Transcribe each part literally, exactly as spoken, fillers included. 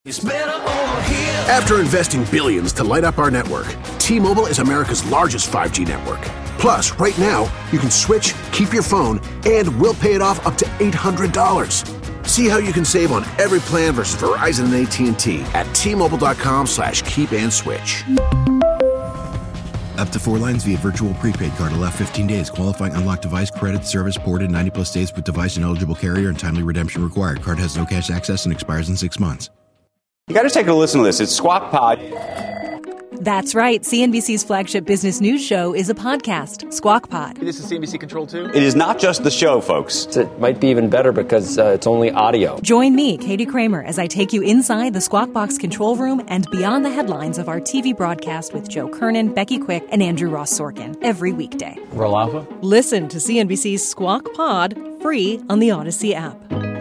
After investing billions to light up our network, T-Mobile is America's largest five G network. Plus, right now, you can switch, keep your phone, and we'll pay it off up to eight hundred dollars. See how you can save on every plan versus Verizon and A T and T at T-Mobile.com slash keep and switch. Up to four lines via virtual prepaid card. Allow fifteen days. Qualifying unlocked device credit service ported ninety plus days with device and eligible carrier and timely redemption required. Card has no cash access and expires in six months. You got to take a listen to this. It's Squawk Pod. That's right. C N B C's flagship business news show is a podcast, Squawk Pod. This is C N B C Control too? It is not just the show, folks. It might be even better because uh, it's only audio. Join me, Katie Kramer, as I take you inside the Squawk Box control room and beyond the headlines of our T V broadcast with Joe Kernan, Becky Quick, and Andrew Ross Sorkin every weekday. Roll Alpha? Listen to C N B C's Squawk Pod free on the Odyssey app.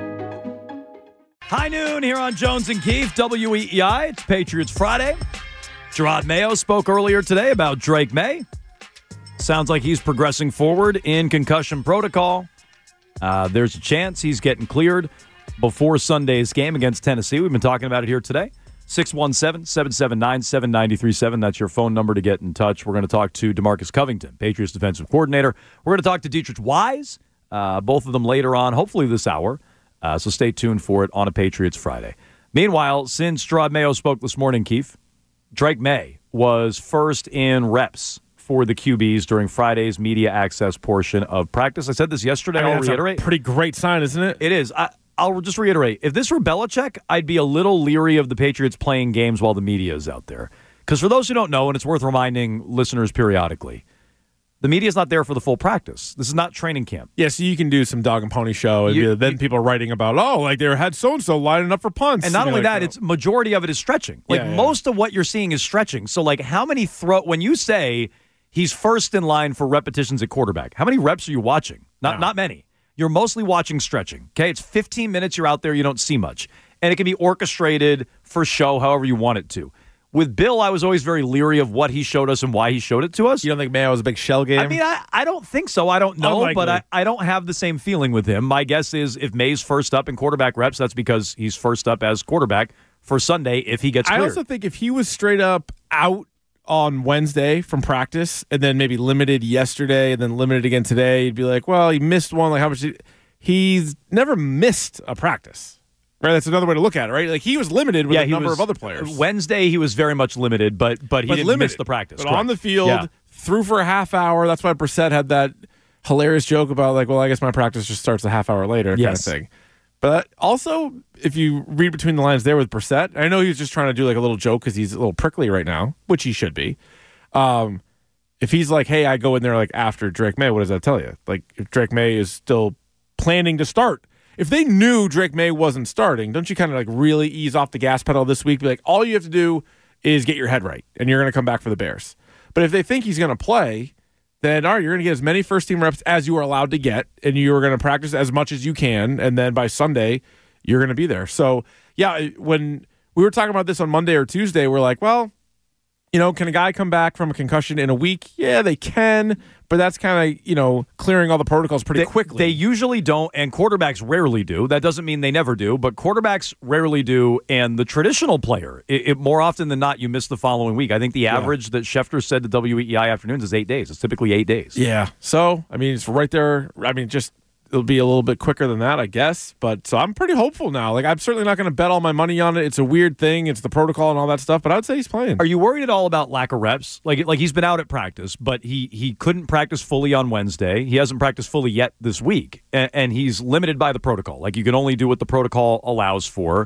High noon here on Jones and Keefe, W E E I. It's Patriots Friday. Jerod Mayo spoke earlier today about Drake May. Sounds like he's progressing forward in concussion protocol. Uh, there's a chance he's getting cleared before Sunday's game against Tennessee. We've been talking about it here today. six one seven, seven seven nine, seven nine three seven. That's your phone number to get in touch. We're going to talk to DeMarcus Covington, Patriots defensive coordinator. We're going to talk to Dietrich Wise, uh, both of them later on, hopefully this hour. Uh, so stay tuned for it on a Patriots Friday. Meanwhile, since Jerod Mayo spoke this morning, Keith, Drake May was first in reps for the Q Bs during Friday's media access portion of practice. I said this yesterday. I mean, I'll that's reiterate. A pretty great sign, isn't it? It is. I, I'll just reiterate. If this were Belichick, I'd be a little leery of the Patriots playing games while the media is out there. Because for those who don't know, and it's worth reminding listeners periodically, the media's not there for the full practice. This is not training camp. Yeah, so you can do some dog and pony show, and You- then you- people are writing about, oh, like they had so-and-so lining up for punts. And not You know, only like, that, oh. it's majority of it is stretching. Like Yeah, yeah. most of what you're seeing is stretching. So like how many throw when you say he's first in line for repetitions at quarterback, how many reps are you watching? Not No. not many. You're mostly watching stretching. Okay, it's fifteen minutes you're out there, you don't see much. And it can be orchestrated for show however you want it to. With Bill, I was always very leery of what he showed us and why he showed it to us. You don't think Mayo was a big shell game? I mean, I, I don't think so. I don't know, Unlikely. but I, I don't have the same feeling with him. My guess is if May's first up in quarterback reps, that's because he's first up as quarterback for Sunday if he gets cleared. I also think if he was straight up out on Wednesday from practice and then maybe limited yesterday and then limited again today, you'd be like, well, he missed one. Like how much? Did, he's never missed a practice. Right, that's another way to look at it, right? Like he was limited with yeah, a number was, of other players. Wednesday, he was very much limited, but but he but didn't limited. miss the practice. But correct. on the field, Yeah. threw for a half hour. That's why Brissett had that hilarious joke about like, well, I guess my practice just starts a half hour later, Yes. kind of thing. But also, if you read between the lines there with Brissett, I know he was just trying to do like a little joke because he's a little prickly right now, which he should be. Um, if he's like, hey, I go in there like after Drake May, what does that tell you? Like if Drake May is still planning to start. If they knew Drake May wasn't starting, don't you kind of like really ease off the gas pedal this week? Be like, all you have to do is get your head right, and you're going to come back for the Bears. But if they think he's going to play, then all right, you're going to get as many first-team reps as you are allowed to get, and you're going to practice as much as you can, and then by Sunday, you're going to be there. So, yeah, when we were talking about this on Monday or Tuesday, we're like, well, you know, can a guy come back from a concussion in a week? Yeah, they can, but that's kind of, you know, clearing all the protocols pretty they, quickly. They usually don't, and quarterbacks rarely do. That doesn't mean they never do, but quarterbacks rarely do, and the traditional player, it, it more often than not, you miss the following week. I think the average yeah. that Schefter said to W E E I Afternoons is eight days. It's typically eight days. Yeah, so, I mean, it's right there. I mean, just it'll be a little bit quicker than that, I guess. But so I'm pretty hopeful now. Like, I'm certainly not going to bet all my money on it. It's a weird thing. It's the protocol and all that stuff. But I would say he's playing. Are you worried at all about lack of reps? Like, like he's been out at practice, but he he couldn't practice fully on Wednesday. He hasn't practiced fully yet this week, and, and he's limited by the protocol. Like, you can only do what the protocol allows for.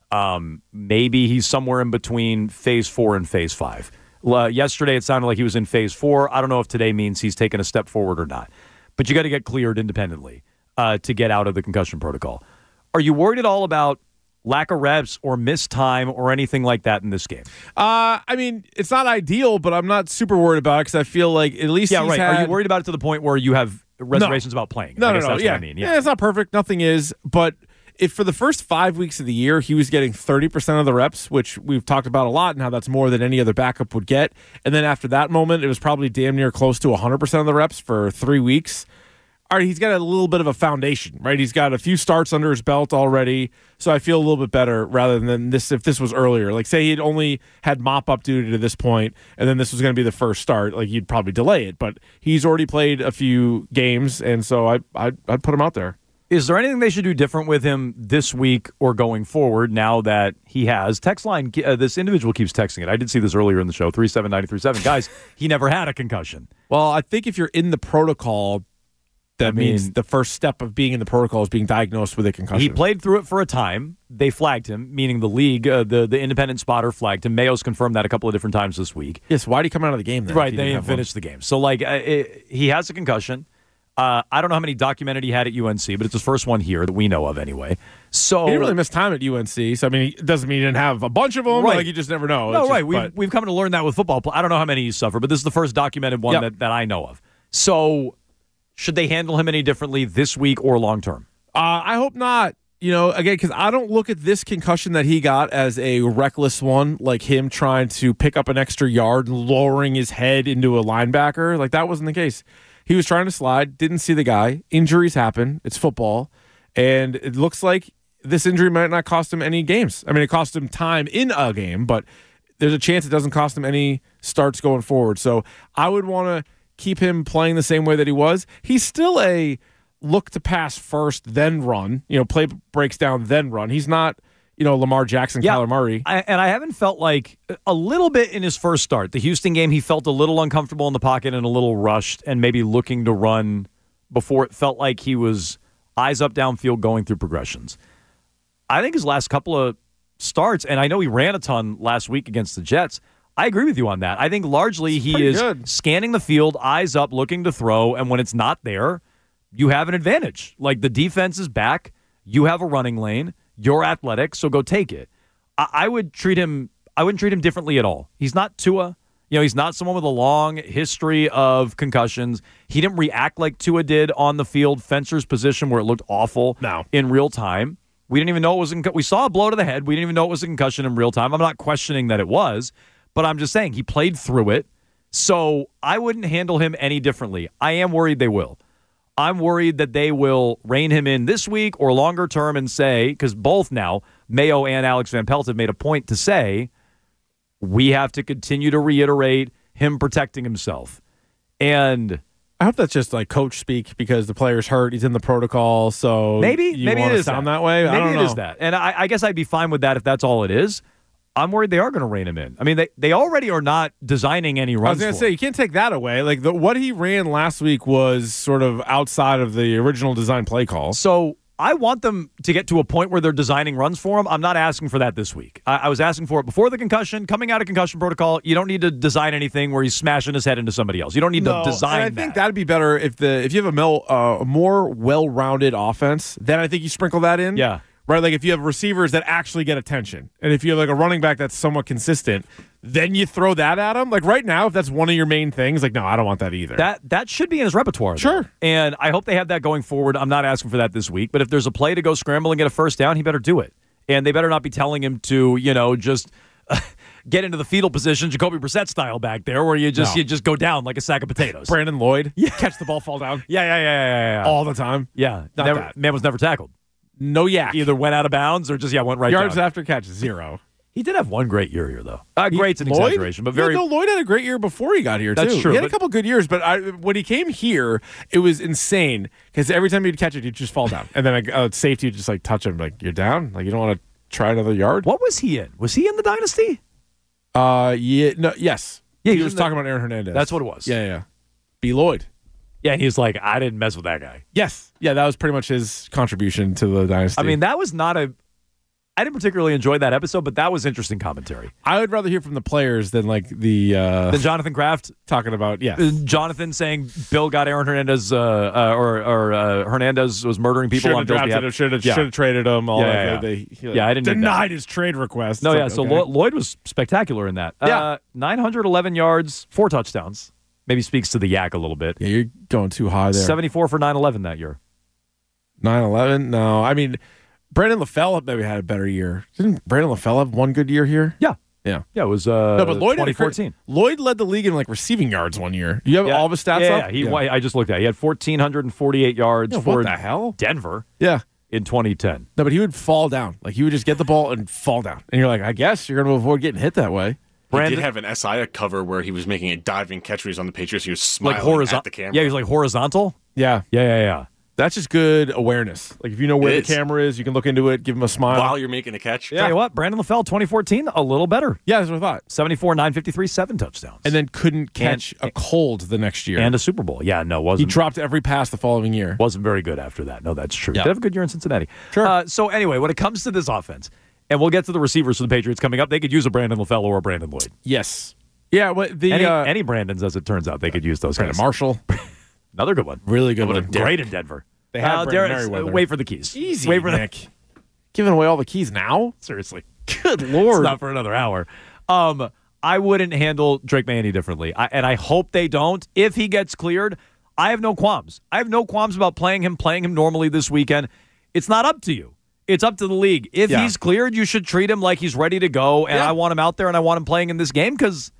Um, maybe he's somewhere in between phase four and phase five. Uh, yesterday, it sounded like he was in phase four. I don't know if today means he's taken a step forward or not. But you got to get cleared independently uh, to get out of the concussion protocol. Are you worried at all about lack of reps or missed time or anything like that in this game? Uh, I mean, it's not ideal, but I'm not super worried about it because I feel like at least yeah, he's right. had... Are you worried about it to the point where you have reservations no. about playing? No, I no, guess no. That's yeah. what I mean. Yeah. yeah, it's not perfect. Nothing is, but if for the first five weeks of the year he was getting thirty percent of the reps, which we've talked about a lot and how that's more than any other backup would get, and then after that moment, it was probably damn near close to one hundred percent of the reps for three weeks. all right, he's got a little bit of a foundation, right? He's got a few starts under his belt already, so I feel a little bit better rather than this if this was earlier. Like, say he'd only had mop-up duty to this point, and then this was going to be the first start, like, you'd probably delay it. But he's already played a few games, and so I, I'd, I'd put him out there. Is there anything they should do different with him this week or going forward now that he has? Text line, uh, this individual keeps texting it. I did see this earlier in the show, three seven nine three seven. Guys, he never had a concussion. Well, I think if you're in the protocol, that I mean, means the first step of being in the protocol is being diagnosed with a concussion. He played through it for a time. They flagged him, meaning the league, uh, the, the independent spotter flagged him. Mayo's confirmed that a couple of different times this week. Yes, why did he come out of the game then? Right, they didn't finish the game. So, like, uh, it, he has a concussion. Uh, I don't know how many documented he had at U N C, but it's his first one here that we know of anyway. So he didn't really miss time at U N C, so I mean, it doesn't mean he didn't have a bunch of them. Right. Like, you just never know. No, it's right. Just, We've, but, we've come to learn that with football. I don't know how many he suffered, but this is the first documented one yep. that, that I know of. So should they handle him any differently this week or long term? Uh, I hope not. You know, again, because I don't look at this concussion that he got as a reckless one, like him trying to pick up an extra yard and lowering his head into a linebacker. Like, that wasn't the case. He was trying to slide, didn't see the guy. Injuries happen. It's football. And it looks like this injury might not cost him any games. I mean, it cost him time in a game, but there's a chance it doesn't cost him any starts going forward. So I would want to keep him playing the same way that he was. He's still a look to pass first, then run. You know, play breaks down, then run. He's not, you know, Lamar Jackson, yeah, Kyler Murray. I, and I haven't felt like a little bit in his first start. The Houston game, he felt a little uncomfortable in the pocket and a little rushed and maybe looking to run before it felt like he was eyes up downfield going through progressions. I think his last couple of starts, and I know he ran a ton last week against the Jets, I agree with you on that. I think largely it's he is good. scanning the field, eyes up, looking to throw, and when it's not there, you have an advantage. Like, the defense is back, you have a running lane, you're athletic, so go take it. I, I would treat him. I wouldn't treat him differently at all. He's not Tua. You know, he's not someone with a long history of concussions. He didn't react like Tua did on the field, Fencer's position, where it looked awful no. in real time. We didn't even know it was. A, we saw a blow to the head. We didn't even know it was a concussion in real time. I'm not questioning that it was, but I'm just saying he played through it. So I wouldn't handle him any differently. I am worried they will. I'm worried that they will rein him in this week or longer term and say, because both now, Mayo and Alex Van Pelt have made a point to say, we have to continue to reiterate him protecting himself. And I hope that's just like coach speak because the player's hurt. He's in the protocol, so maybe you maybe want it to is sound that, that way. Maybe I don't it know. is that, and I, I guess I'd be fine with that if that's all it is. I'm worried they are going to rein him in. I mean, they, they already are not designing any runs. I was going to say, you can't take that away. Like the, what he ran last week was sort of outside of the original design play call. So I want them to get to a point where they're designing runs for him. I'm not asking for that this week. I, I was asking for it before the concussion, coming out of concussion protocol. You don't need to design anything where he's smashing his head into somebody else. You don't need no, to design and I that. think that'd be better if the if you have a mel, uh, more well-rounded offense. Then I think you sprinkle that in. Yeah. Right, like if you have receivers that actually get attention, and if you have like a running back that's somewhat consistent, then you throw that at him. Like right now, if that's one of your main things, like no, I don't want that either. That that should be in his repertoire. Sure. Though. And I hope they have that going forward. I'm not asking for that this week, but if there's a play to go scramble and get a first down, he better do it. And they better not be telling him to, you know, just uh, get into the fetal position, Jacoby Brissett style back there, where you just no. you just go down like a sack of potatoes. Brandon Lloyd, yeah. catch the ball, fall down. Yeah, yeah, yeah, yeah, yeah. All the time. Yeah, Not never, that. man was never tackled. No yak. Either went out of bounds or just, yeah, went right Yards down. after catch, zero. He did have one great year here, though. Uh, He- great's an Lloyd? exaggeration, but very... Yeah, no, Lloyd had a great year before he got here, too. That's true, He had a but- couple good years, but I, when he came here, it was insane because every time he'd catch it, he'd just fall down. And then a uh, safety would just like touch him, like, you're down? Like, you don't want to try another yard? What was he in? Was he in the Dynasty? Uh, yeah, no, yes. Yeah, he he was was in the- talking about Aaron Hernandez. That's what it was. Yeah, yeah. B. Lloyd. Yeah, and he's like, I didn't mess with that guy. Yes. Yeah, that was pretty much his contribution to the dynasty. I mean, that was not a... I didn't particularly enjoy that episode, but that was interesting commentary. I would rather hear from the players than like the uh, Then Jonathan Kraft, talking about yeah. uh, Jonathan saying Bill got Aaron Hernandez, uh, uh, or, or uh, Hernandez was murdering people Should on have Bill's drafted behalf. him. Should have Yeah. should have traded him. All Yeah, that. yeah, yeah. They, he, like, Yeah, I didn't need denied his trade request. No, It's yeah, like, so okay. Lo- Lloyd was spectacular in that. Yeah. Uh, nine hundred eleven yards, four touchdowns. Maybe speaks to the yak a little bit. Yeah, you're going too high there. seventy-four for nine eleven that year. nine eleven? No, I mean, Brandon LaFell maybe had a better year. Didn't Brandon LaFell have one good year here? Yeah. Yeah. Yeah, it was uh, No, but Lloyd had a twenty fourteen. cra- Lloyd led the league in like receiving yards one year. Do you have Yeah. all of his stats yeah, up? Yeah, he, I just looked at it. He had one thousand four hundred forty-eight yards Yeah, for what the hell? Denver Yeah. in twenty ten. No, but he would fall down. Like he would just get the ball and fall down. And you're like, I guess you're going to avoid getting hit that way. He Brandon, did have an S I A cover where he was making a diving catch when he was on the Patriots. He was smiling like horizontal. at the camera. Yeah, he was like horizontal. Yeah. Yeah, yeah, yeah. That's just good awareness. Like if you know where It the is. camera is, you can look into it, give him a smile. While you're making a catch. Tell you what, Brandon LaFell, twenty fourteen, a little better. Yeah, that's what I thought. seventy-four, nine fifty-three, seven touchdowns. And then couldn't catch And- a cold the next year. and a Super Bowl. Yeah, no, he wasn't dropped every pass the following year. wasn't very good after that. No, that's true. Yeah. Did have a good year in Cincinnati. Sure. Uh, so anyway, when it comes to this offense, and we'll get to the receivers for the Patriots coming up, they could use a Brandon LaFell or a Brandon Lloyd. Yes. Yeah, what the Any, uh, any Brandons, as it turns out, they could use those Brandon guys. Marshall, Another good one. really good What a one. dick. Great in Denver. They had Uh, Brandon Darius, uh, Merriweather. wait for the keys. Easy, Wait for Nick. Giving away all the keys now? the seriously. Good It's lord. not for another hour. Um, I wouldn't handle Drake May any differently, I, and I hope they don't. If he gets cleared, I have no qualms. I have no qualms about playing him, playing him normally this weekend. It's not up to you. It's up to the league. If Yeah. he's cleared, you should treat him like he's ready to go, and Yeah. I want him out there, and I want him playing in this game because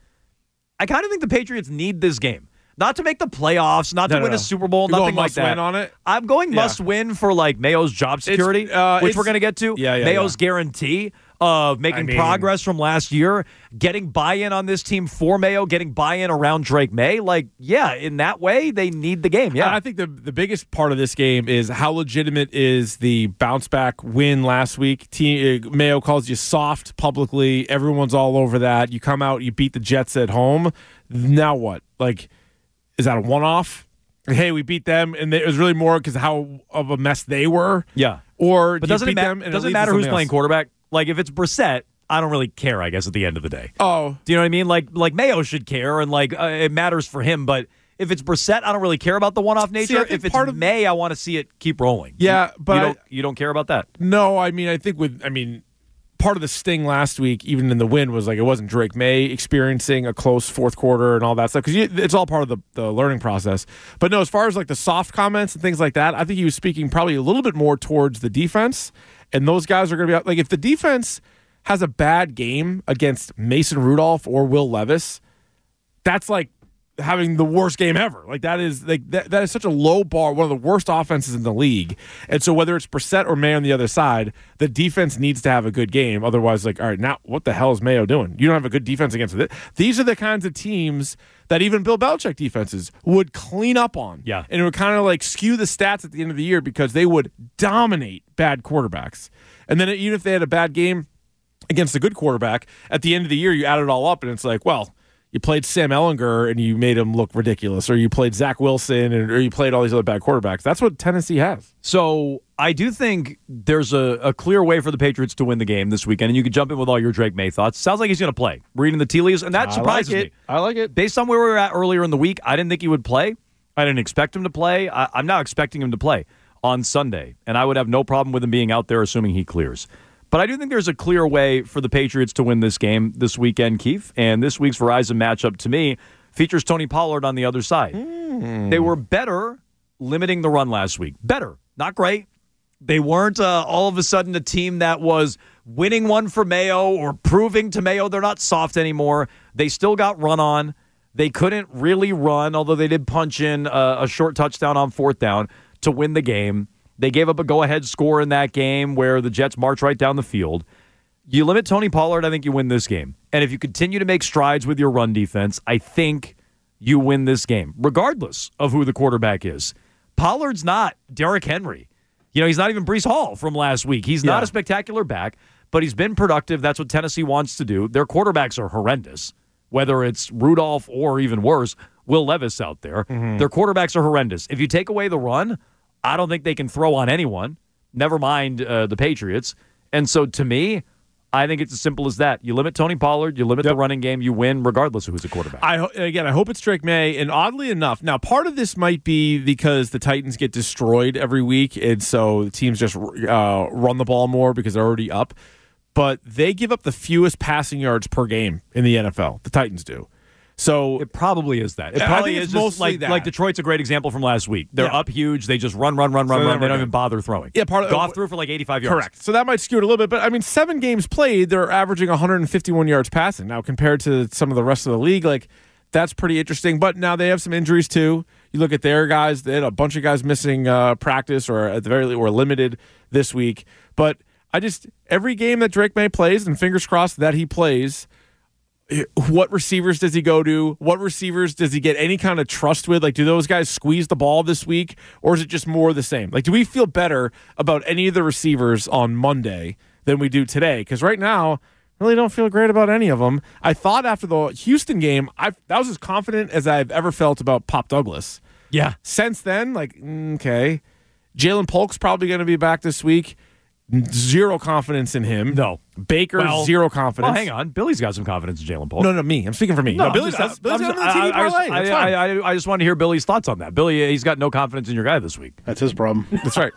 I kind of think the Patriots need this game. Not to make the playoffs, not No, to no, win no. a Super Bowl, You're nothing going like must that. win on it? I'm going Yeah. must win for like Mayo's job security, uh, which it's- we're going to get to. Yeah, yeah, Mayo's yeah. guarantee of making I mean- progress from last year, getting buy-in on this team for Mayo, getting buy-in around Drake May. Like, yeah, in that way, they need the game. Yeah, I think the the biggest part of this game is how legitimate is the bounce back win last week. Team, uh, Mayo calls you soft publicly. Everyone's all over that. You come out, you beat the Jets at home. Now what? Like, is that a one off? Hey, we beat them, and it was really more because how of a mess they were. yeah. Or But do you doesn't it, beat ma- them and it doesn't leads matter to who's something playing else? quarterback? Like, if it's Brissett, I don't really care, I guess, at the end of the day. Oh, Do you know what I mean? Like, like Mayo should care, and like uh, it matters for him. But if it's Brissett, I don't really care about the one-off nature. I think if it's part of- May, I want to see it keep rolling. Yeah, You- but you I- don't, you don't care about that. no. I mean, I think with I mean. Part of the sting last week, even in the win, was like it wasn't Drake May experiencing a close fourth quarter and all that stuff because it's all part of the, the learning process. But no, as far as like the soft comments and things like that, I think he was speaking probably a little bit more towards the defense. And those guys are going to be out. Like if the defense has a bad game against Mason Rudolph or Will Levis, that's like having the worst game ever. Like that is like that, that is such a low bar, one of the worst offenses in the league. And so whether it's Brissett or May on the other side, the defense needs to have a good game. Otherwise, like, all right, now what the hell is Mayo doing? You don't have a good defense against it. These are the kinds of teams that even Bill Belichick defenses would clean up on. Yeah. And it would kind of like skew the stats at the end of the year because they would dominate bad quarterbacks. And then even if they had a bad game against a good quarterback, at the end of the year, you add it all up and it's like, well, you played Sam Ehlinger and you made him look ridiculous, or you played Zach Wilson, and, or you played all these other bad quarterbacks. That's what Tennessee has. So I do think there's a, a clear way for the Patriots to win the game this weekend, and you can jump in with all your Drake May thoughts. Sounds like he's going to play. Reading the tea leaves, and that surprises me. I like it. Based on where we were at earlier in the week, I didn't think he would play. I didn't expect him to play. I, I'm now expecting him to play on Sunday, and I would have no problem with him being out there, assuming he clears. But I do think there's a clear way for the Patriots to win this game this weekend, Keith. And this week's Verizon matchup, to me, features Tony Pollard on the other side. Mm. They were better limiting the run last week. Better. Not great. They weren't uh, all of a sudden a team that was winning one for Mayo or proving to Mayo they're not soft anymore. They still got run on. They couldn't really run, although they did punch in a, a short touchdown on fourth down to win the game. They gave up a go-ahead score in that game where the Jets marched right down the field. You limit Tony Pollard, I think you win this game. And if you continue to make strides with your run defense, I think you win this game, regardless of who the quarterback is. Pollard's not Derrick Henry. You know, he's not even Breece Hall from last week. He's Yeah. not a spectacular back, but he's been productive. That's what Tennessee wants to do. Their quarterbacks are horrendous, whether it's Rudolph or even worse, Will Levis out there. Mm-hmm. Their quarterbacks are horrendous. If you take away the run, I don't think they can throw on anyone, never mind uh, the Patriots. And so to me, I think it's as simple as that. You limit Tony Pollard, you limit Yep. the running game, you win regardless of who's a quarterback. I ho- again, I hope it's Drake May. And oddly enough, now part of this might be because the Titans get destroyed every week, and so the teams just uh, run the ball more because they're already up. But they give up the fewest passing yards per game in the N F L. The Titans do. So It probably is that. It I probably think is it's just mostly like, that. like Detroit's a great example from last week. They're Yeah. up huge. They just run, run, run, run, So run. They they're don't good. even bother throwing. Yeah, part of- Goff threw for like eighty-five yards. correct. So that might skew it a little bit. But, I mean, seven games played, they're averaging one hundred fifty-one yards passing. Now, compared to some of the rest of the league, like, that's pretty interesting. But now they have some injuries, too. You look at their guys. They had a bunch of guys missing uh, practice or at the very least were limited this week. But I just – every game that Drake May plays, and fingers crossed that he plays – what receivers does he go to? What receivers does he get any kind of trust with? Like, do those guys squeeze the ball this week, or is it just more of the same? Like, do we feel better about any of the receivers on Monday than we do today? Because right now, I really don't feel great about any of them. I thought after the Houston game, I that was as confident as I've ever felt about Pop Douglas. Yeah. Since then, like, mm, okay. Jalen Polk's probably going to be back this week. Zero confidence in him. No. Baker, Well, zero confidence. Well, hang on. Billy's got some confidence in Jalen Polk. No, no, me. I'm speaking for me. No, I'm Billy's, just- Billy's I'm on just- the T V I- I just- parlay. That's I, fine. I, I, I just want to hear Billy's thoughts on that. Billy, he's got no confidence in your guy this week. That's his problem. That's right.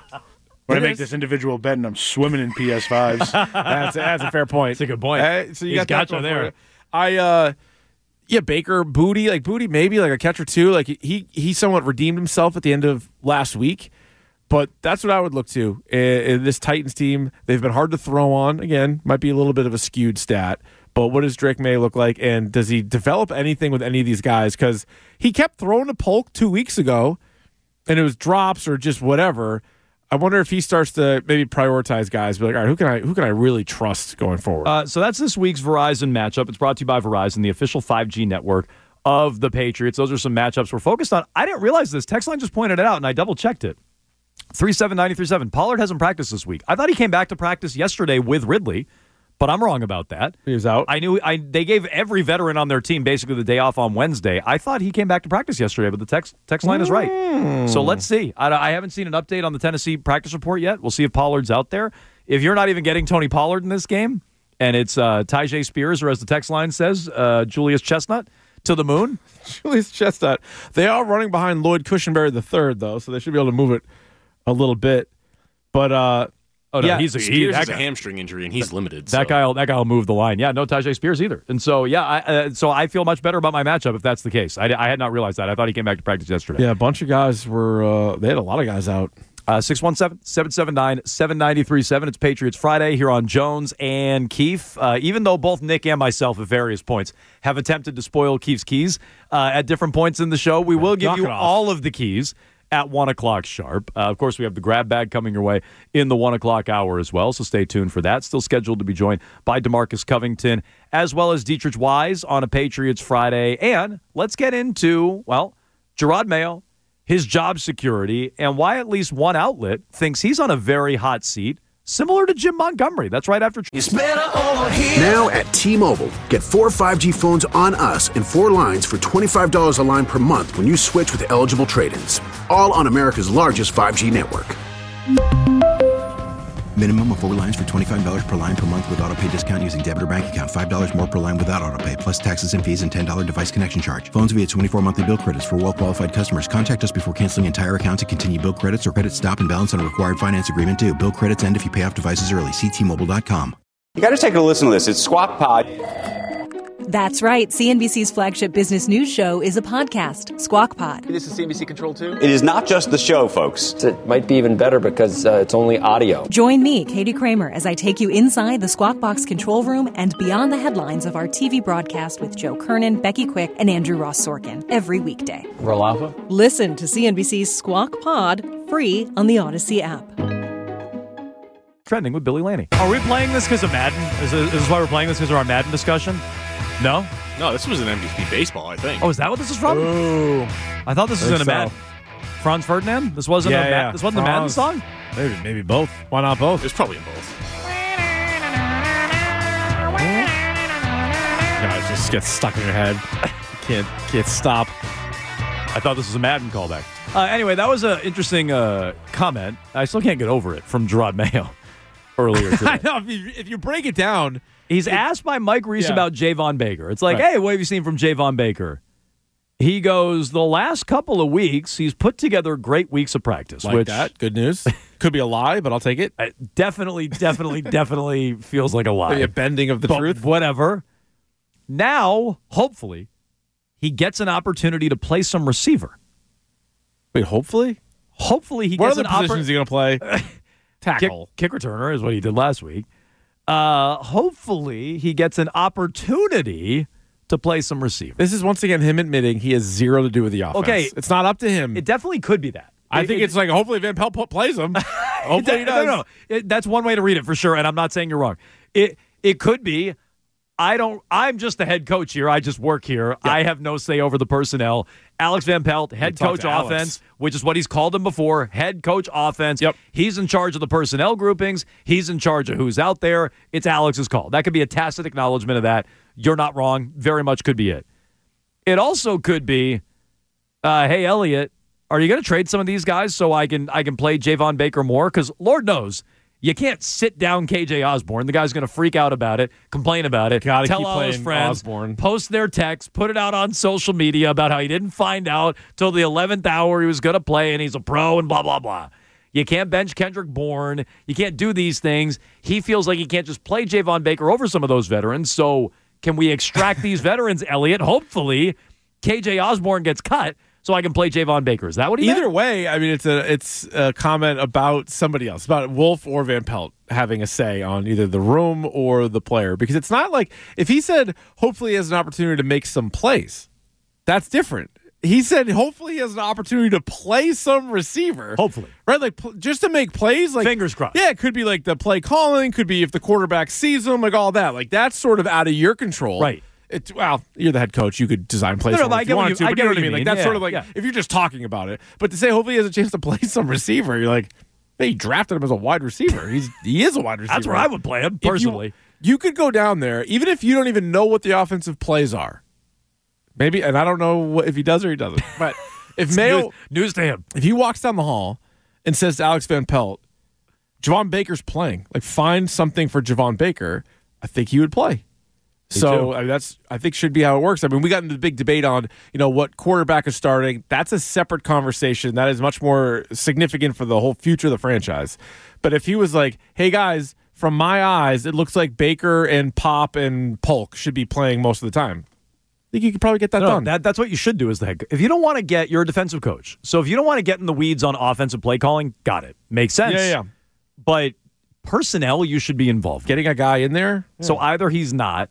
When It I make is. this individual bet and I'm swimming in P S fives. That's, that's a fair point. That's a good point. Uh, so you He's got got that you going there. for you. I, uh, yeah, Baker, Booty, like Booty, maybe like a catch or two. Like he he somewhat redeemed himself at the end of last week. But that's what I would look to in, in this Titans team. They've been hard to throw on. Again, might be a little bit of a skewed stat. But what does Drake May look like? And does he develop anything with any of these guys? Because he kept throwing to Polk two weeks ago, and it was drops or just whatever. I wonder if he starts to maybe prioritize guys. Be like, all right, who can I who can I really trust going forward? Uh, so that's this week's Verizon matchup. It's brought to you by Verizon, the official five G network of the Patriots. Those are some matchups we're focused on. I didn't realize this. Text line just pointed it out, and I double-checked it. three seven nine three seven. Pollard hasn't practiced this week. I thought he came back to practice yesterday with Ridley, but I'm wrong about that. He was out. I knew I they gave every veteran on their team basically the day off on Wednesday. I thought he came back to practice yesterday, but the text text line is right. So let's see. I, I haven't seen an update on the Tennessee practice report yet. We'll see if Pollard's out there. If you're not even getting Tony Pollard in this game, and it's uh, Tyjae Spears, or as the text line says, uh, Julius Chestnut to the moon. Julius Chestnut. They are running behind Lloyd Cushenberry the third, though, so they should be able to move it a little bit. But uh, Oh no, yeah, he's a, he, Spears that has a guy- hamstring injury, and he's limited. That so. guy, will, that guy will move the line. Yeah, no Tajay Spears either. And so, yeah, I, uh, so I feel much better about my matchup if that's the case. I, I had not realized that. I thought he came back to practice yesterday. yeah, a bunch of guys were. Uh, they had a lot of guys out. Uh, six one seven, seven seven nine, seven nine three seven. It's Patriots Friday here on Jones and Keefe. Uh, even though both Nick and myself at various points have attempted to spoil Keefe's keys uh, at different points in the show, we will give Knock you it off. all of the keys at one o'clock sharp. Uh, of course, we have the grab bag coming your way in the one o'clock hour as well, so stay tuned for that. Still scheduled to be joined by DeMarcus Covington as well as Dietrich Wise on a Patriots Friday. And let's get into, well, Gerard Mayo, his job security, and why at least one outlet thinks he's on a very hot seat, similar to Jim Montgomery. That's right after... Now at T-Mobile, get four five G phones on us and four lines for twenty-five dollars a line per month when you switch with eligible trade-ins. All on America's largest five G network. Minimum of four lines for twenty-five dollars per line per month with auto pay discount using debit or bank account. five dollars more per line without auto pay, plus taxes and fees and ten dollars device connection charge. Phones via twenty-four monthly bill credits for well-qualified customers. Contact us before canceling entire account to continue bill credits or credit stop and balance on a required finance agreement due. Bill credits end if you pay off devices early. See T Mobile dot com. You got to take a listen to this. It's Squawk Pod. That's right. C N B C's flagship business news show is a podcast, Squawk Pod. This is C N B C Control two. It is not just the show, folks. It might be even better because uh, it's only audio. Join me, Katie Kramer, as I take you inside the Squawk Box control room and beyond the headlines of our T V broadcast with Joe Kernan, Becky Quick, and Andrew Ross Sorkin every weekday. Roll Alpha. Listen to C N B C's Squawk Pod free on the Odyssey app. Trending with Billy Laney. Are we playing this because of Madden? Is this, is this why we're playing this because of our Madden discussion? No? No, this was an M V P baseball, I think. Oh, is that what this is from? Ooh, I thought this was in think a Madden. so. Franz Ferdinand? This wasn't Yeah, a Ma- yeah. This wasn't the Madden Franz. song? maybe maybe both. Why not both? It was probably in both. No, it just gets stuck in your head. can't can't stop. I thought this was a Madden callback. Uh, anyway, that was an interesting uh, comment. I still can't get over it from Gerard Mayo earlier today. I know if you, if you break it down, He's asked by Mike Reese Yeah. about Javon Baker. It's like, Right. hey, what have you seen from Javon Baker? He goes, the last couple of weeks, he's put together great weeks of practice. like which that. Good news. Could be a lie, but I'll take it. uh, definitely, definitely, definitely feels like a lie. Maybe a bending of the But truth. whatever. Now, hopefully, he gets an opportunity to play some receiver. Wait, hopefully? Hopefully he what gets other an positions opportunity. is he going to play? Tackle. Kick, kick returner is what he did last week. Uh, hopefully he gets an opportunity to play some receiver. This is once again him admitting he has zero to do with the offense. Okay. It's not up to him. It definitely could be that. I It- think it- it's like, hopefully Van Pelt plays him. Hopefully he does. No, no, it, that's one way to read it for sure, and I'm not saying you're wrong. It it could be. I don't. I'm just the head coach here. I just work here. Yeah. I have no say over the personnel. Alex Van Pelt, head talk coach to Alex. offense, which is what he's called him before. Head coach offense. Yep. He's in charge of the personnel groupings. He's in charge of who's out there. It's Alex's call. That could be a tacit acknowledgement of that. You're not wrong. Very much could be it. It also could be, uh, hey Elliott, are you going to trade some of these guys so I can I can play Javon Baker more? Because Lord knows you can't sit down K J Osborne. The guy's going to freak out about it, complain about it, Gotta tell keep all his playing friends, Osborne. post their text, put it out on social media about how he didn't find out till the eleventh hour he was going to play and he's a pro and blah, blah, blah. You can't bench Kendrick Bourne. You can't do these things. He feels like he can't just play Javon Baker over some of those veterans. So can we extract these veterans, Elliott? Hopefully K J Osborne gets cut so I can play Javon Baker. Is that what he Either meant? way, I mean, it's a it's a comment about somebody else, about Wolf or Van Pelt having a say on either the room or the player. Because it's not like, if he said, hopefully he has an opportunity to make some plays, that's different. He said, hopefully he has an opportunity to play some receiver. Hopefully. Right? Like, pl- just to make plays. Like, Fingers crossed. Yeah, it could be like the play calling, could be if the quarterback sees them, like all that. Like, that's sort of out of your control. Right. It's, well, you're the head coach. You could design plays No, no, for but him I if get you what wanted you- to. I But get you know what what I you mean? Like, mean. that's Yeah, sort of like, yeah. if you're just talking about it. But to say hopefully he has a chance to play some receiver, you're like, hey, he drafted him as a wide receiver. He's He is a wide receiver. That's where I would play him, If you- personally. You, could go down there, even if you don't even know what the offensive plays are. Maybe, and I don't know what, if he does or he doesn't. But if Mayo, news, news to him. if he walks down the hall and says to Alex Van Pelt, Javon Baker's playing, like find something for Javon Baker, I think he would play. So I mean, that's I think should be how it works. I mean, we got into the big debate on you know what quarterback is starting. That's a separate conversation. That is much more significant for the whole future of the franchise. But if he was like, "Hey guys, from my eyes, it looks like Baker and Pop and Polk should be playing most of the time," I think you could probably get that No, done. That, that's what you should do as the head coach. If you don't want to get, you're a defensive coach. So if you don't want to get in the weeds on offensive play calling, got it. Makes sense. yeah, yeah. But personnel, you should be involved. Getting a guy in there. So either he's not,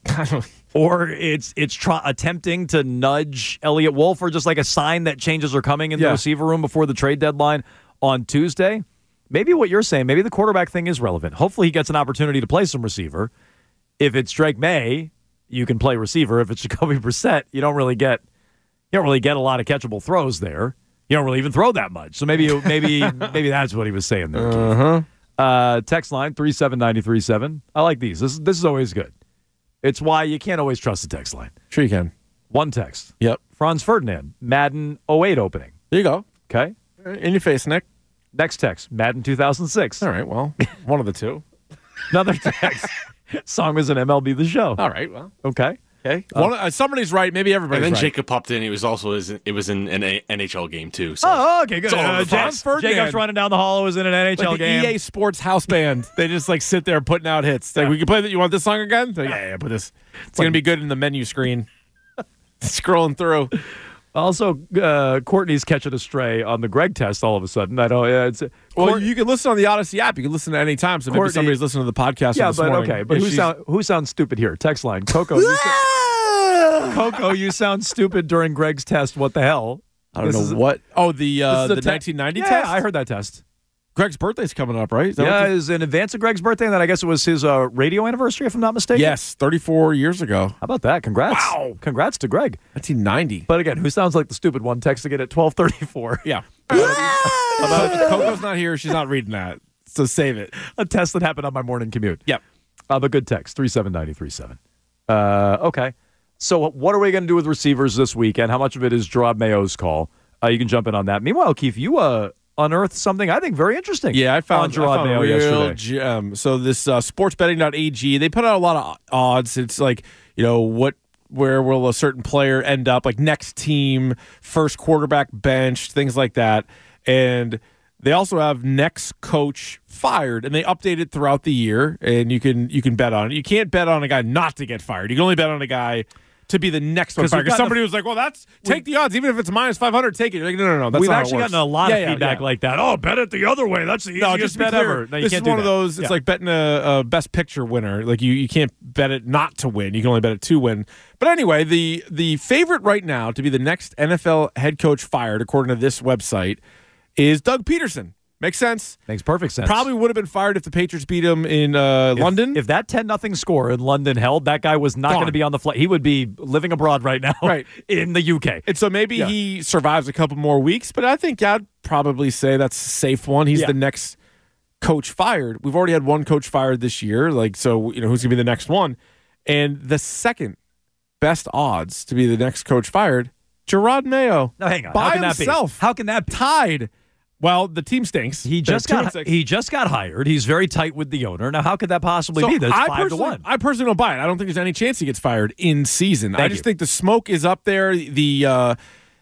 or it's it's try, attempting to nudge Elliott Wolf, or just like a sign that changes are coming in Yeah. the receiver room before the trade deadline on Tuesday. Maybe what you're saying, maybe the quarterback thing is relevant. Hopefully he gets an opportunity to play some receiver. If it's Drake May, you can play receiver. If it's Jacoby Brissett, you don't really get you don't really get a lot of catchable throws there. You don't really even throw that much. So maybe maybe maybe that's what he was saying there. Uh-huh. Uh, text line three seven nine three seven. I like these. This this is always good. It's why you can't always trust the text line. Sure you can. One text. Yep. Franz Ferdinand, Madden oh eight opening. There you go. Okay. In your face, Nick. Next text, Madden two thousand six. All right. Well, one of the two. Another text. Song was in M L B The Show. All right. Well. Okay. Okay. One, uh, somebody's right. Maybe everybody's And then right. Jacob popped in. He was also it was in an N H L game too. So. Oh, okay, good. It's all Uh, over the place. Jacob's, Jacob's running down the hall. Was in an N H L like the game. E A Sports house band. They just like sit there putting out hits. Like, we can play that. You want this song again? Like, yeah, yeah, put this. It's gonna be good in the menu screen. Scrolling through. Also, uh, Courtney's catching a stray on the Greg test. All of a sudden, I know. Yeah, it's Well, Court- you can listen on the Odyssey app. You can listen at any time. So maybe Courtney- somebody's listening to the podcast. yeah, this but morning. okay. But If who she's- sound who sounds stupid here? Text line, Coco. You sa- Coco, you sound stupid during Greg's test. What the hell? I don't This know is a- what. Oh, the uh, this is a the te- nineteen ninety yeah, test. I heard that test. Greg's birthday's coming up, right? Is that Yeah, what the- it was in advance of Greg's birthday, and then I guess it was his uh, radio anniversary, if I'm not mistaken. yes, thirty-four years ago. How about that? Congrats. Wow. Congrats to Greg. nineteen ninety. But again, who sounds like the stupid one texting it at twelve thirty-four? Yeah. About- Coco's not here. She's not reading that. So save it. A test that happened on my morning commute. Yep. Uh, but good text, three seven nine three seven. Uh, okay. So what are we going to do with receivers this weekend? How much of it is Gerard Mayo's call? Uh, you can jump in on that. Meanwhile, Keith, you uh, unearthed something I think very interesting. Yeah, I on found, I Gerard found Mayo a real yesterday. gem. So this uh, sports betting dot a g, they put out a lot of odds. It's like, you know, what where will a certain player end up, like next team, first quarterback benched, things like that. And they also have next coach fired, and they update it throughout the year, and you can you can bet on it. You can't bet on a guy not to get fired. You can only bet on a guy to be the next one. Because somebody a, was like, well, that's take the odds. Even if it's minus five hundred, take it. You're like, no, no, no. That's we've not actually how it gotten a lot yeah, of yeah, feedback yeah. like that. Oh, bet it the other way. That's the easiest no, just bet clear, ever. No, you this can't is do one that. of those, it's yeah. like betting a, a best picture winner. Like you, you can't bet it not to win. You can only bet it to win. But anyway, the the favorite right now to be the next N F L head coach fired, according to this website, is Doug Peterson. Makes sense. Makes perfect sense. Probably would have been fired if the Patriots beat him in uh, if, London. If that ten nothing score in London held, that guy was not going to be on the flight. He would be living abroad right now right. in the U K. And so maybe yeah. he survives a couple more weeks, but I think I'd probably say that's a safe one. He's yeah. the next coach fired. We've already had one coach fired this year. Like, so, you know, who's going to be the next one? And the second best odds to be the next coach fired, Gerard Mayo. No, hang on. By How can himself. That be? How can that be? Tied. Well, the team stinks. He just got he just got hired. He's very tight with the owner. Now, how could that possibly so be? That's I five to one. I personally don't buy it. I don't think there's any chance he gets fired in season. Thank I just you. think the smoke is up there. The uh,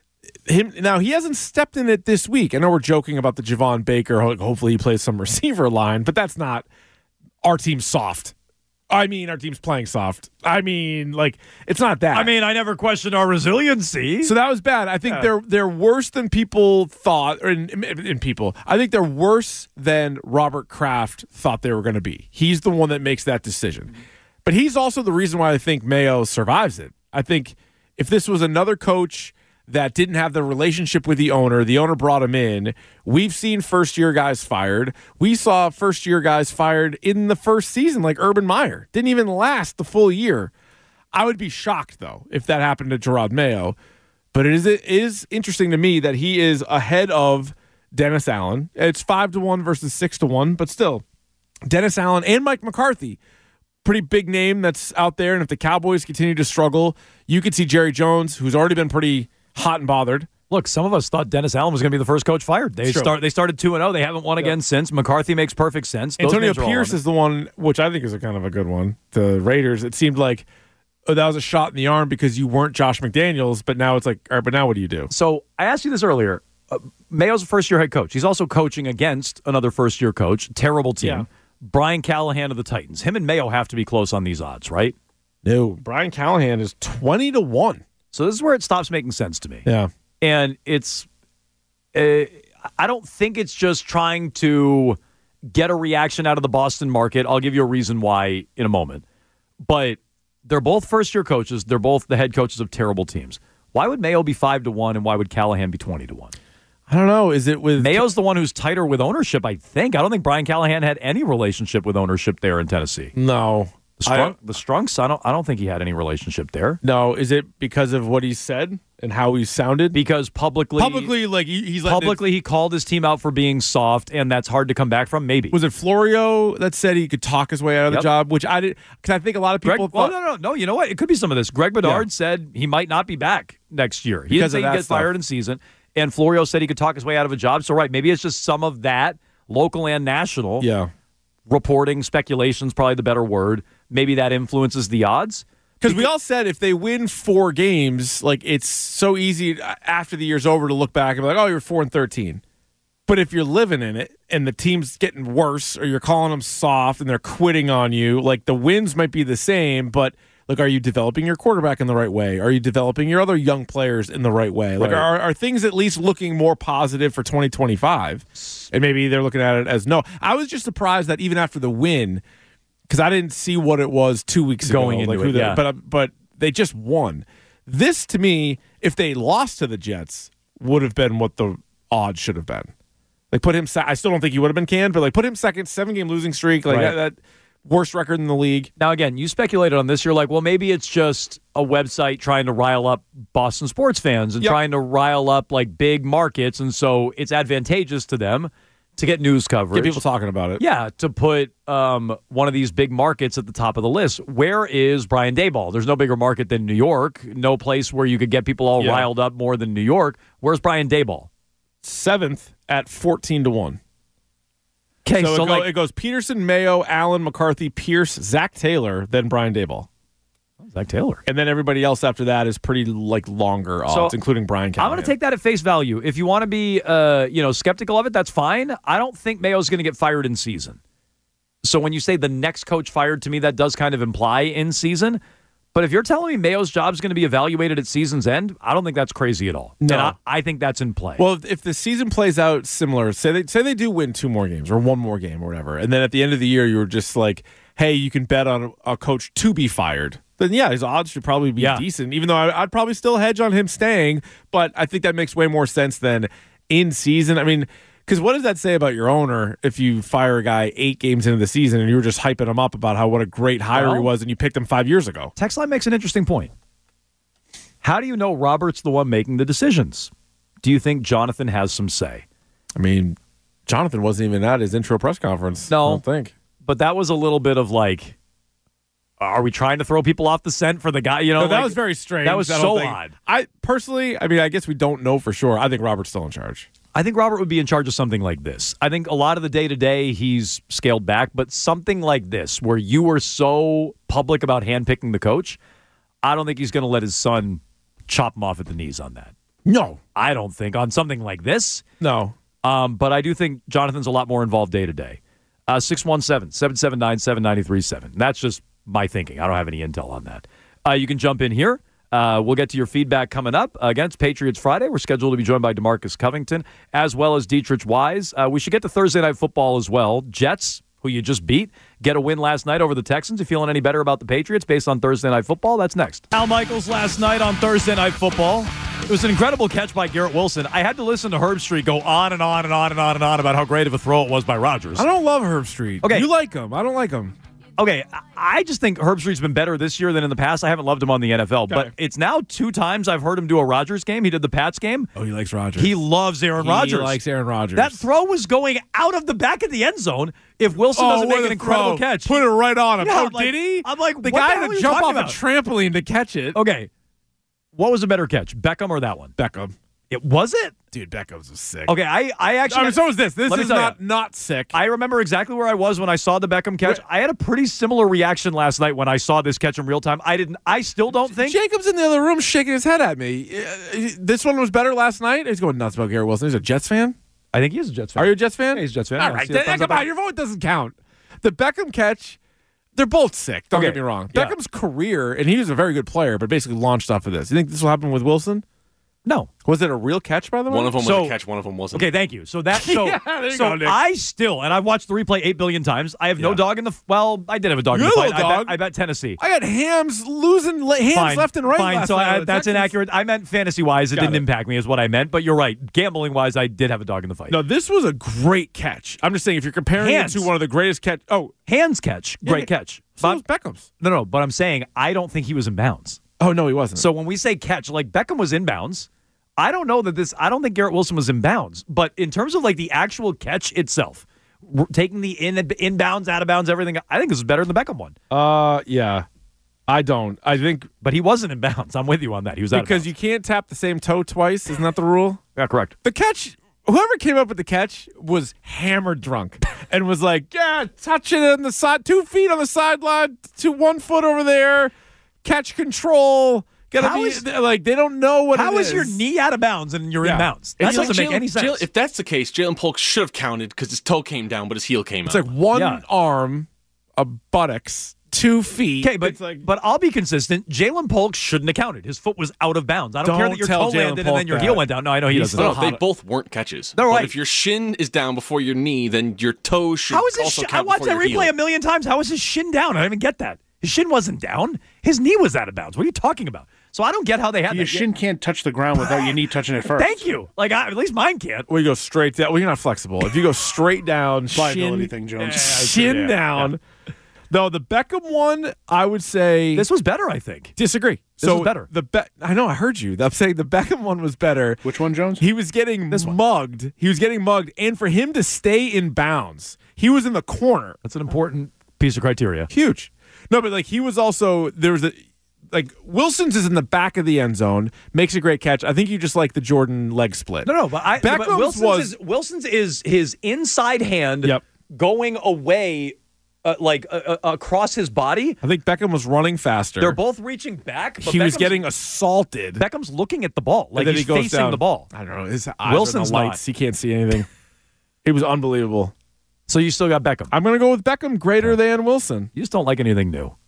him now he hasn't stepped in it this week. I know we're joking about the Javon Baker. Hopefully, he plays some receiver line, but that's not our team's soft. I mean, our team's playing soft. I mean, like, it's not that. I mean, I never questioned our resiliency. So that was bad. I think yeah. they're they're worse than people thought, or in, in, in people. I think they're worse than Robert Kraft thought they were going to be. He's the one that makes that decision. But he's also the reason why I think Mayo survives it. I think if this was another coach that didn't have the relationship with the owner, the owner brought him in. We've seen first-year guys fired. We saw first-year guys fired in the first season, like Urban Meyer. Didn't even last the full year. I would be shocked, though, if that happened to Gerard Mayo. But it is, it is interesting to me that he is ahead of Dennis Allen. It's five to one versus six to one, but still, Dennis Allen and Mike McCarthy, pretty big name that's out there. And if the Cowboys continue to struggle, you could see Jerry Jones, who's already been pretty hot and bothered. Look, some of us thought Dennis Allen was going to be the first coach fired. They start. They started two and zero. They haven't won yep. again since. McCarthy makes perfect sense. Those Antonio Pierce is the one, which I think is a kind of a good one. The Raiders. It seemed like oh, that was a shot in the arm because you weren't Josh McDaniels, but now it's like, all right, but now what do you do? So I asked you this earlier. Uh, Mayo's a first-year head coach. He's also coaching against another first-year coach. Terrible team. Yeah. Brian Callahan of the Titans. Him and Mayo have to be close on these odds, right? No, Brian Callahan is twenty to one. So this is where it stops making sense to me. Yeah. And it's, uh, I don't think it's just trying to get a reaction out of the Boston market. I'll give you a reason why in a moment. But they're both first-year coaches. They're both the head coaches of terrible teams. Why would Mayo be five to one, and why would Callahan be twenty to one? I don't know. Is it with Mayo's the one who's tighter with ownership? I think. I don't think Brian Callahan had any relationship with ownership there in Tennessee. No. The, Strunk, I, the Strunks, I don't I don't think he had any relationship there. No, is it because of what he said and how he sounded? Because publicly, publicly, like he's publicly, he called his team out for being soft, and that's hard to come back from. Maybe was it Florio that said he could talk his way out of yep. the job? Which I did, because I think a lot of people. Greg, thought, well, no, no, no. You know what? It could be some of this. Greg Bedard yeah. said he might not be back next year. He because didn't say he'd get stuff. fired in season, and Florio said he could talk his way out of a job. So right, maybe it's just some of that local and national. Yeah. Reporting, speculation's probably the better word. Maybe that influences the odds. Because we all said if they win four games, like it's so easy after the year's over to look back and be like, oh, you're four and thirteen. But if you're living in it and the team's getting worse or you're calling them soft and they're quitting on you, like the wins might be the same, but like, are you developing your quarterback in the right way? Are you developing your other young players in the right way? Like, right. are, are things at least looking more positive for twenty twenty-five? And maybe they're looking at it as no. I was just surprised that even after the win, because I didn't see what it was two weeks Going ago. into like it, yeah. But, but they just won. This, to me, if they lost to the Jets, would have been what the odds should have been. Like, put him. Se- I still don't think he would have been canned, but like, put him second, seven game losing streak, like right. that, that worst record in the league. Now, again, you speculated on this. You're like, well, maybe it's just a website trying to rile up Boston sports fans and yep. trying to rile up like big markets, and so it's advantageous to them to get news coverage. Get people talking about it. Yeah, to put um, one of these big markets at the top of the list. Where is Brian Daboll? There's no bigger market than New York. No place where you could get people all yeah. riled up more than New York. Where's Brian Daboll? Seventh at fourteen to one. Okay, so, so it, go, like, it goes Peterson, Mayo, Allen, McCarthy, Pierce, Zach Taylor, then Brian Daboll. Zach Taylor. And then everybody else after that is pretty like longer odds, so, including Brian Callahan. I'm going to take that at face value. If you want to be uh, you know, skeptical of it, that's fine. I don't think Mayo's going to get fired in season. So when you say the next coach fired, to me, that does kind of imply in season. But if you're telling me Mayo's job is going to be evaluated at season's end, I don't think that's crazy at all. No. And I, I think that's in play. Well, if the season plays out similar, say they say they do win two more games or one more game or whatever, and then at the end of the year you were just like, hey, you can bet on a coach to be fired, then yeah, his odds should probably be Yeah. decent, even though I, I'd probably still hedge on him staying, but I think that makes way more sense than in season. I mean, because what does that say about your owner if you fire a guy eight games into the season and you were just hyping him up about how what a great hire Well, he was and you picked him five years ago? Text line makes an interesting point. How do you know Robert's the one making the decisions? Do you think Jonathan has some say? I mean, Jonathan wasn't even at his intro press conference. No. I don't think. But that was a little bit of like, are we trying to throw people off the scent for the guy? You know, No, that like, was very strange. That was I don't so think- odd. I personally, I mean, I guess we don't know for sure. I think Robert's still in charge. I think Robert would be in charge of something like this. I think a lot of the day-to-day he's scaled back, but something like this where you were so public about handpicking the coach, I don't think he's going to let his son chop him off at the knees on that. No. I don't think on something like this. No. Um, but I do think Jonathan's a lot more involved day-to-day. Uh, six one seven, seven seven nine, seven nine three seven. That's just my thinking. I don't have any intel on that. Uh, you can jump in here. Uh, we'll get to your feedback coming up. Uh, again, it's Patriots Friday. We're scheduled to be joined by DeMarcus Covington as well as Dietrich Wise. Uh, we should get to Thursday Night Football as well. Jets, who you just beat, get a win last night over the Texans. You feeling any better about the Patriots based on Thursday Night Football? That's next. Al Michaels last night on Thursday Night Football. It was an incredible catch by Garrett Wilson. I had to listen to Herb Street go on and on and on and on and on about how great of a throw it was by Rodgers. I don't love Herb Street. Okay. You like him. I don't like him. Okay, I just think Herb Street's been better this year than in the past. I haven't loved him on the N F L, Okay. but it's now two times I've heard him do a Rodgers game. He did the Pats game. Oh, he likes Rodgers. He loves Aaron He Rodgers. likes Aaron Rodgers. That throw was going out of the back of the end zone if Wilson oh, doesn't make what an a incredible throw. catch. Put it right on him. Yeah, oh, I'm like- did he? I'm like, the what guy the hell had are to you jump talking off about? a trampoline to catch it. Okay, what was a better catch, Beckham or that one? Beckham. It was it? Dude, Beckham's was sick. Okay, I, I actually. I mean, so was this. This Let me is tell not, you. not sick. I remember exactly where I was when I saw the Beckham catch. I had a pretty similar reaction last night when I saw this catch in real time. I didn't. I still don't think. Jacob's in the other room shaking his head at me. Uh, This one was better last night. He's going nuts about Garrett Wilson. He's a Jets fan. I think he is a Jets fan. Are you a Jets fan? Yeah, he's a Jets fan. All Yeah, right. see the Then, thumbs come up. on, your vote doesn't count. The Beckham catch, they're both sick. Don't Okay. get me wrong. Yeah. Beckham's career, and he was a very good player, but basically launched off of this. You think this will happen with Wilson? No. Was it a real catch, by the way? One of them So- was a catch, one of them wasn't. Okay, thank you. So that so Yeah, there you so go, Nick. I still and I've watched the replay eight billion times. I have no Yeah. dog in the well. I did have a dog You're in the a fight. little I bet, dog. I bet Tennessee. I got hams losing le- hands Fine, left and right. Fine. last So night I, on the that's Texans. inaccurate. I meant fantasy wise. It Got didn't it. impact me, is what I meant. But you're right. Gambling wise, I did have a dog in the fight. No, this was a great catch. I'm just saying, if you're comparing Hands. it to one of the greatest catch, oh, Hands catch, Yeah, great yeah. catch. so But- was Beckham's. no, no. But I'm saying I don't think he was in bounds. Oh no, he wasn't. So when we say catch, like Beckham was in bounds. I don't know that this. I don't think Garrett Wilson was in bounds. But in terms of like the actual catch itself, r- taking the in inbounds, out of bounds, everything, I think this is better than the Beckham one. uh, yeah, I don't. I think But he wasn't in bounds. I'm with you on that. He was out of because bounds. you can't tap the same toe twice. Isn't that the rule? Yeah, correct. The catch. Whoever came up with the catch was hammered drunk and was like, "Yeah, touch it on the side, two feet on the sideline, to one foot over there, catch control." Gotta How be is- like they don't know what. How it is your knee out of bounds and you're Yeah. in bounds? And That you know, doesn't make Jalen- any sense. Jalen- if that's the case, Jalen Polk should have counted because his toe came down, but his heel came It's out. like one Yeah. arm, a buttocks, two feet. Okay, but It's like, but I'll be consistent. Jalen Polk shouldn't have counted. His foot was out of bounds. I don't, care Don't that your tell toe Jalen landed Polk and then your that. heel went down. No, I know he He's doesn't. no, still they hot. both weren't catches. They're but right. if your shin is down before your knee, then your toe should How is his also shin? I count watched that before your replay heel. a million times. How is his shin down? I don't even get that. His shin wasn't down. His knee was out of bounds. What are you talking about? So I don't get how they had Your that. shin can't touch the ground without your knee touching it first. Thank you. Like I, at least mine can't. well, you go straight down. Well, you're not flexible. If you go straight down, Liability shin, thing, Jones. shin Yeah, down. No, the Beckham one, I would say This was better, I think. disagree. This so was better. The Be- I know. I heard you. I'm saying the Beckham one was better. Which one, Jones? He was getting This one. mugged. He was getting mugged, and for him to stay in bounds, he was in the corner. That's an important piece of criteria. Huge. No, but like he was also there was a like Wilson's is in the back of the end zone, makes a great catch. I think you just like the Jordan leg split. No, no, but I Beckham's but Wilson's was is Wilson's is his inside hand Yep. going away, uh, like uh, uh, across his body. I think Beckham was running faster. They're both reaching back. But he was Beckham's- getting assaulted. Beckham's looking at the ball, like and then he's he goes facing down. the ball. I don't know. His eyes Wilson's are in the not. lights. He can't see anything. It was unbelievable. So you still got Beckham. I'm going to go with Beckham greater than Wilson. You just don't like anything new.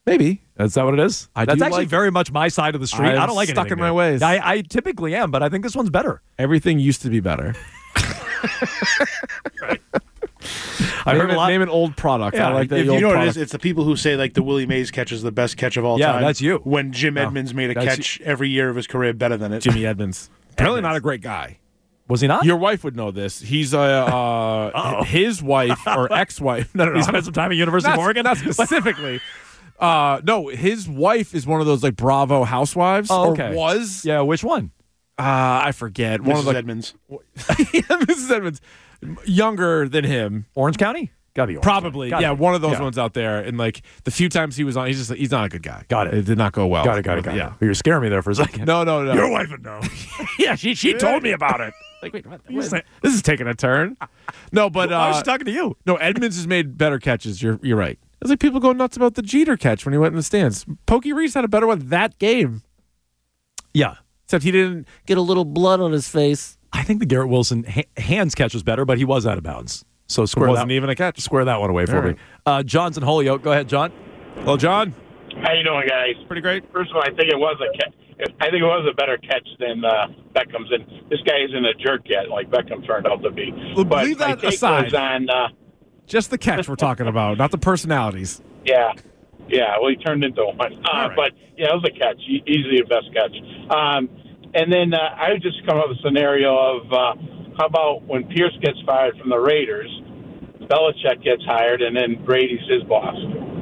Maybe. Is that what it is? I That's do actually like- very much my side of the street. I'm I don't like stuck anything in my new. ways. I, I typically am, but I think this one's better. Everything used to be better. I name heard a it- lot. Name an old product. Yeah, I like that. If the you old know what it product. is, it's the people who say like the Willie Mays catch is the best catch of all Yeah, time. that's you. When Jim Edmonds made a that's catch every year of his career better than it. Jimmy Edmonds. Apparently not a great guy. Was he not? Your wife would know this. He's uh, uh his wife or ex-wife. No, no, no. He spent some time at University Not- of Oregon? Not specifically. uh, no, his wife is one of those like Bravo housewives. Oh, okay. Or was. Yeah, which one? Uh, I forget. One Missus of the Edmonds. yeah, Missus Edmonds. Younger than him. Orange County? Gotta be Orange Probably. County. Gotta Yeah, be. one of those Yeah. ones out there. And like the few times he was on, he's just he's not a good guy. Got it. It did not go well. Got it, got it, got Yeah. it. You're scaring me there for a second. No, no, no. Your wife would know. yeah, she she told me about it. Like, wait, what? What? This is taking a turn. No, but uh, I was just talking to you. no, Edmonds has made better catches. You're you're right. It's like people go nuts about the Jeter catch when he went in the stands. Pokey Reese had a better one that game. Yeah. Except he didn't get a little blood on his face. I think the Garrett Wilson ha- hands catch was better, but he was out of bounds. So It square wasn't that, even a catch. square that one away for All me. right. Uh, John's in Holyoke. Go ahead, John. Well, John, How you doing, guys? pretty great. First of all, I think it was a catch. I think it was a better catch than uh, Beckham's. And this guy isn't a jerk yet, like Beckham turned out to be. Well, but leave my that take aside. was on, uh, Just the catch we're talking about, not the personalities. yeah, yeah. Well, he turned into one. Uh, All right. But yeah, it was a catch. E- Easily the best catch. Um, and then uh, I would just come up with a scenario of uh, how about when Pierce gets fired from the Raiders, Belichick gets hired, and then Brady's his boss.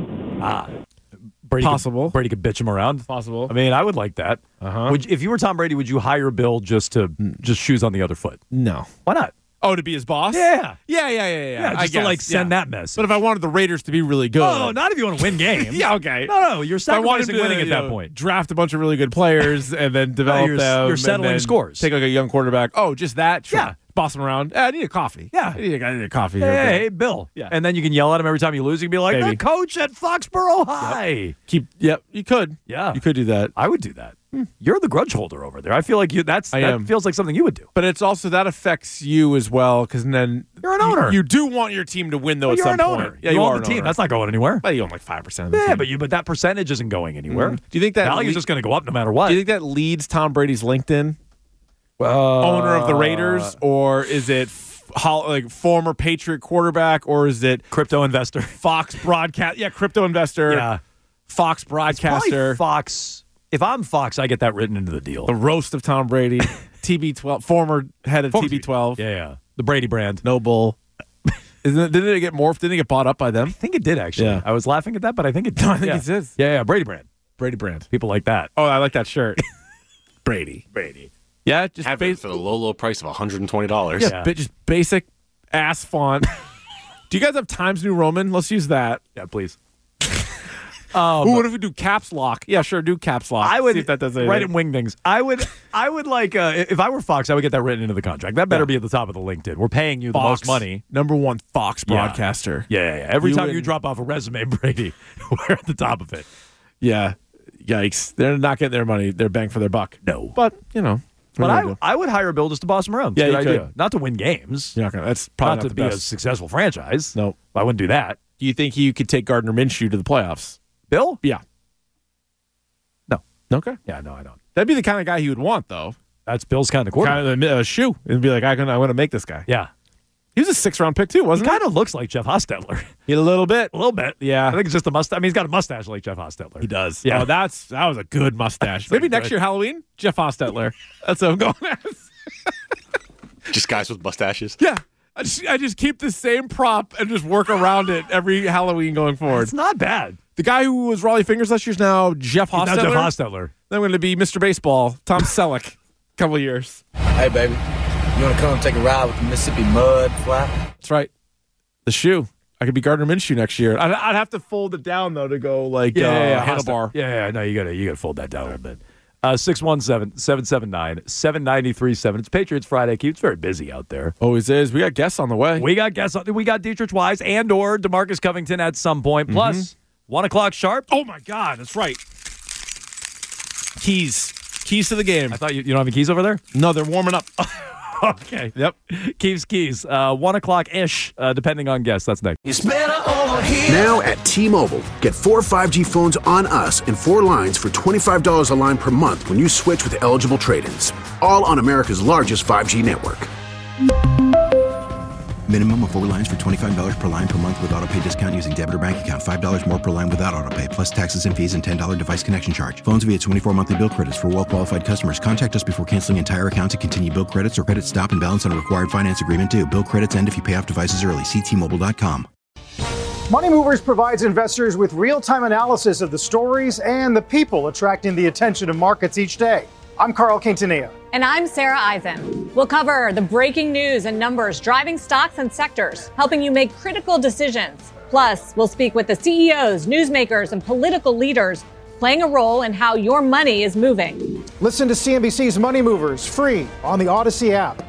Ah. Brady Possible. Could, Brady could bitch him around. Possible. I mean, I would like that. Uh-huh. Would, if you were Tom Brady, would you hire Bill just to just shoes on the other foot? No. Why not? Oh, to be his boss? Yeah. Yeah, yeah, yeah, yeah. Yeah, I just to guess, like send yeah. that mess. But if I wanted the Raiders to be really good. Oh, not if you want to win games. yeah, okay. No, no, you're If I wanted sacrificing to, winning at you that know, point. Draft a bunch of really good players and then develop you're- them. you're and settling then scores. Take like a young quarterback. Oh, just that? Sure. Yeah. Boss him around. Eh, I need a coffee. Yeah. I need a, I need a coffee. Hey, here, hey, Bill. hey, Bill. Yeah. And then you can yell at him every time you lose. You can be like, Maybe. the coach at Foxborough High. Keep. Yep. You could. Yeah. You could do that. I would do that. You're the grudge holder over there. I feel like you. That's I that am. feels like something you would do. But it's also that affects you as well because then You're an you- owner. You, do want your team to win though. But at you're some an point. owner. Yeah, you, you own are the an team. owner. That's not going anywhere. Well, you own like five percent of the Yeah, team. but you. But that percentage isn't going anywhere. Mm. Do you think that value's le- just going to go up no matter what? Do you think that leads Tom Brady's LinkedIn? Uh, Owner of the Raiders, or is it f- hol- like former Patriot quarterback, or is it crypto investor? Fox broadcast? Yeah, crypto investor. Yeah, Fox Probably broadcaster. Fox. If I'm Fox, I get that written into the deal. The roast of Tom Brady. T B twelve, former head of T B twelve. Yeah, yeah. The Brady brand. No bull. Isn't it, didn't it get morphed? Didn't it get bought up by them? I think it did actually. Yeah. I was laughing at that, but I think it did. No, I think yeah. it is. Yeah, yeah. Brady brand. Brady brand. People like that. Oh, I like that shirt. Brady. Brady. Yeah, just Have bas- it for the low, low price of one hundred twenty dollars. yeah, Yeah. ba- just basic ass font. Do you guys have Times New Roman? Let's use that. Yeah, please. Ooh, what if we do caps lock? Yeah, sure, do caps lock. I would see if that does anything. write in wingdings. I would. I would like uh, if I were Fox, I would get that written into the contract. That better Yeah. be at the top of the LinkedIn. We're paying you the Fox, most money. Number one Fox Yeah. broadcaster. Yeah, yeah, yeah. Every You time and- you drop off a resume, Brady, we're at the top of it. Yeah. Yikes. They're not getting their money, their bang for their buck. No. But, you know. But what are you I, gonna do? I would hire Bill just to boss him around. It's Yeah, a you good could. idea. Not to win games. You're not gonna that's probably Not not, to the be a best. successful franchise. No. I wouldn't do that. Do you think he could take Gardner Minshew to the playoffs? Bill? Yeah. No. Okay. Yeah, no, I don't. That'd be the kind of guy he would want, though. That's Bill's kind of quarterback. Kind of a uh, shoe. And be like, I can, I want to make this guy. Yeah. He was a six round pick, too, He wasn't he? kind of looks like Jeff Hostetler. He a little bit. a little bit. Yeah. I think it's just a mustache. I mean, he's got a mustache like Jeff Hostetler. He does. Yeah. Oh, that's that was a good mustache. Maybe like next good. year Halloween, Jeff Hostetler. That's what I'm going as. Just guys with mustaches. Yeah. I just, I just keep the same prop and just work around it every Halloween going forward. It's not bad. The guy who was Raleigh Fingers last year's now Jeff He's Hostetler. not Jeff Hostetler. Then I'm going to be Mister Baseball, Tom Selleck. Couple of years. Hey, baby, you want to come take a ride with the Mississippi Mud Flap? That's right. The shoe. I could be Gardner Minshew next year. I'd, I'd have to fold it down though to go like Yeah, uh, yeah, yeah. handlebar. Yeah, yeah, no, you gotta you gotta fold that down a little bit. Uh six one seven, seven seven nine, seven nine three seven. It's Patriots Friday. It's very busy out there. Always is. We got guests on the way. We got guests. We got Dietrich Wise and or DeMarcus Covington at some point. Plus, Mm-hmm. one o'clock sharp. Oh my God, that's right. Keys. Keys to the game. I thought you, you don't have any keys over there? No, they're warming up. Okay. Yep. Keeves Keys. Uh, one o'clock-ish, uh, depending on guests. That's next. Now at T-Mobile, get four five G phones on us and four lines for twenty-five dollars a line per month when you switch with eligible trade-ins. All on America's largest five G network. Minimum of four lines for twenty-five dollars per line per month with autopay discount using debit or bank account. five dollars more per line without autopay, plus taxes and fees and ten dollars device connection charge. Phones via twenty-four monthly bill credits for well-qualified customers. Contact us before canceling entire account to continue bill credits or credit stop and balance on a required finance agreement due. Bill credits end if you pay off devices early. See T Mobile dot com. Money Movers provides investors with real-time analysis of the stories and the people attracting the attention of markets each day. I'm Carl Quintanilla. And I'm Sarah Eisen. We'll cover the breaking news and numbers driving stocks and sectors, helping you make critical decisions. Plus, we'll speak with the C E Os, newsmakers, and political leaders playing a role in how your money is moving. Listen to C N B C's Money Movers free on the Odyssey app.